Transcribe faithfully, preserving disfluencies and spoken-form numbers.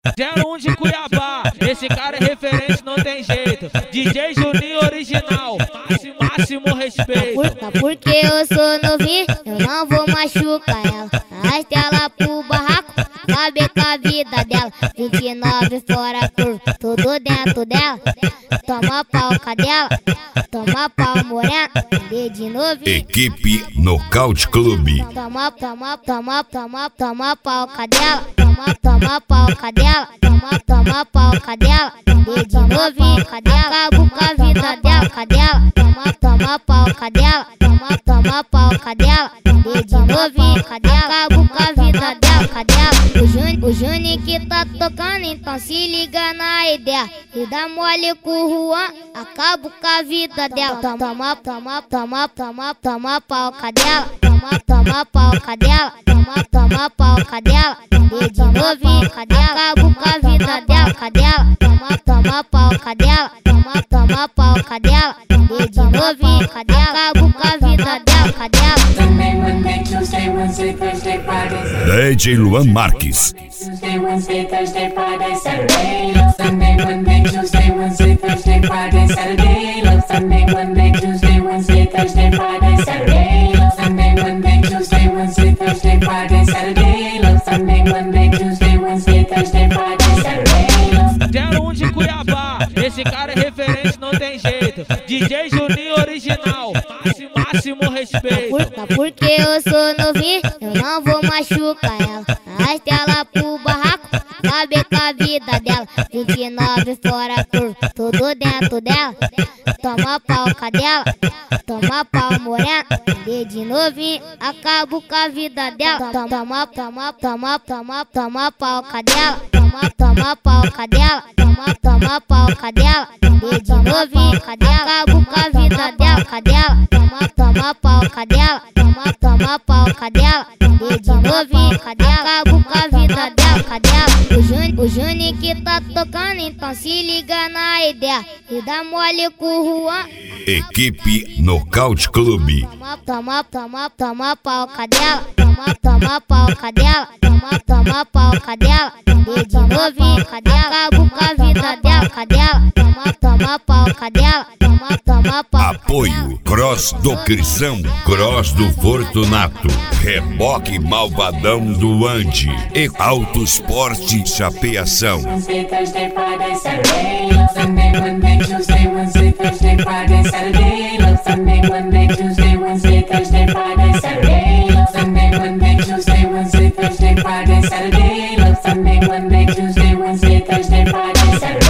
zero um de Cuiabá, esse cara é referente, não tem jeito. D J Juninho original, máximo, máximo respeito. Por, porque eu sou novinho, eu não vou machucar ela. Arrasta ela pro barraco, sabe com a vida dela. vinte e nove fora curva, tudo dentro dela. Toma pau, cadela, toma pau, morena, de novo. Equipe Nocaute Clube. Toma, toma, toma, toma, toma pau, cadela, toma, toma pau, cadela, toma, toma pau, cadela, de novo, cadela, acabo com a vida dela, cadela, toma, toma pau, cadela, toma, toma pau, cadela, de novo, cadela, acabo com a vida dela, cadela. O Júnior, o Júnior que tá tocando, então se liga na ideia. E dá mole com o Juan, acabo com a vida dela. Toma, toma, toma, toma, toma pau, cadela, toma, toma pau, cadela, toma, toma pau, cadela, de novo, cadela, acabo com a vida dela, cadela, toma, toma pau, cadela, toma, toma pau, cadela, de novo, cadela, acabo com a vida dela, cadela. D J Luan Marques. Tuesday, Wednesday, Thursday, Friday, Saturday. Love Sunday, Monday, Tuesday, Wednesday, Thursday, Friday, Saturday. Love Sunday, Monday, Tuesday, Wednesday, Thursday, Friday, Saturday. Love Sunday, Monday, Tuesday, Wednesday, Thursday, Friday, Saturday. Love Sunday, Monday, Tuesday, Wednesday, Thursday, Friday, Saturday. zero um de Cuiabá, esse cara é referente, não tem jeito. D J Juninho original, máximo, máximo respeito. Por, porque eu sou novinho, eu não vou machucar ela. Arrasta ela pro barraco, sabe com a vida dela. vinte e nove fora curva, tudo dentro dela. Toma pau, cadela, toma pau, morena, de novinho, acabo com a vida dela. Toma, toma, toma, toma, toma pau, cadela, toma, toma pau, cadela, toma, toma pau, cadela, de novinho, cadela, acabo com a vida dela, cadela, toma, toma pau, cadela, toma, toma pau, cadela, de novinho, cadela, acabo com a vida dela, cadela. O Júnior, o Júnior que tá tocando, então se liga na ideia. E dá mole com o Juan. Equipe Nocaute Clube. Toma, toma, toma, toma pau, cadela, toma, toma pau, cadela, toma, toma pau, cadela, de novinho, cadela, acabo com a vida dela, cadela, toma, toma pau, cadela, toma, toma pau. Apoio Cross do Cristão, Cross do Fortunato, Reboque Malvadão do Ande e Auto Esporte Chapeação. Wednesday, Thursday, Friday, Saturday. Love Sunday, Monday, Tuesday, Wednesday, Thursday, Friday, Saturday. Love Sunday, Monday, Tuesday, Wednesday, Thursday, Friday, Saturday. Love Sunday, Monday, Tuesday, Wednesday, Thursday, Friday, Saturday. Love Sunday, Monday, Tuesday, Wednesday, Thursday, Friday, Saturday.